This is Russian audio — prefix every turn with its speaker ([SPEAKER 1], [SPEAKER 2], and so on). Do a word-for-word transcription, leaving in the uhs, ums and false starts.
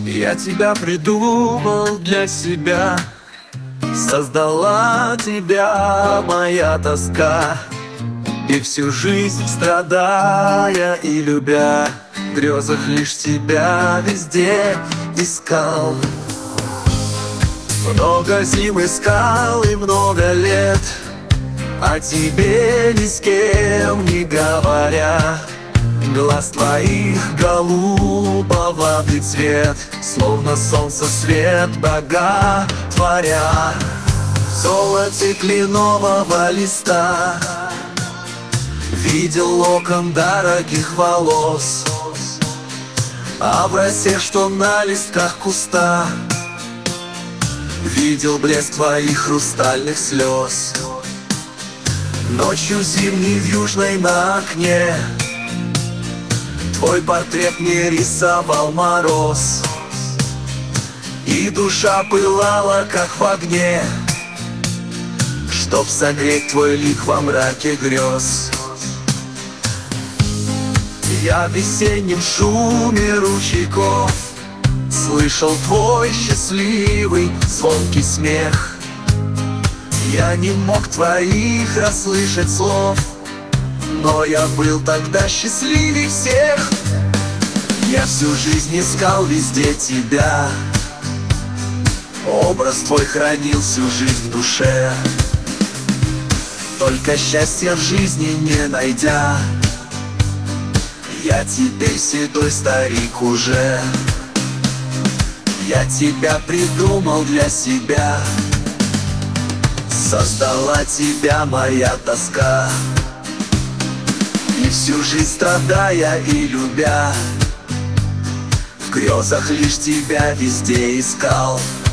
[SPEAKER 1] Я тебя придумал для себя, создала тебя моя тоска. И всю жизнь страдая и любя, в грезах лишь тебя везде искал. Много зим искал и много лет, о тебе ни с кем не говоря. Глаз твоих голубоватый цвет, словно солнце свет бога творя. В золоте кленового листа видел локон дорогих волос, а в росе, что на листках куста, видел блеск твоих хрустальных слез. Ночью зимней в южной на окне твой портрет мне рисовал мороз, и душа пылала, как в огне, чтоб согреть твой лик во мраке грез. Я в весеннем шуме ручейков слышал твой счастливый звонкий смех. Я не мог твоих расслышать слов, но я был тогда счастливей всех. Я всю жизнь искал везде тебя, образ твой хранил всю жизнь в душе. Только счастья в жизни не найдя, я теперь седой старик уже. Я тебя придумал для себя, создала тебя моя тоска. И всю жизнь страдая и любя, в грезах лишь тебя везде искал.